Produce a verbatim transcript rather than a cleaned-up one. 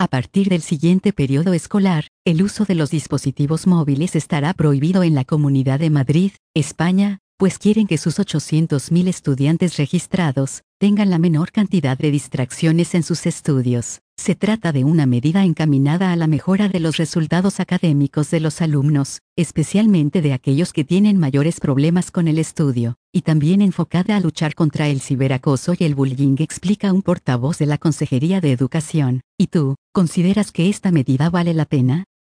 A partir del siguiente periodo escolar, el uso de los dispositivos móviles estará prohibido en la Comunidad de Madrid, España, pues quieren que sus ochocientos mil estudiantes registrados tengan la menor cantidad de distracciones en sus estudios. Se trata de una medida encaminada a la mejora de los resultados académicos de los alumnos, especialmente de aquellos que tienen mayores problemas con el estudio, y también enfocada a luchar contra el ciberacoso y el bullying, explica un portavoz de la Consejería de Educación. ¿Y tú, consideras que esta medida vale la pena?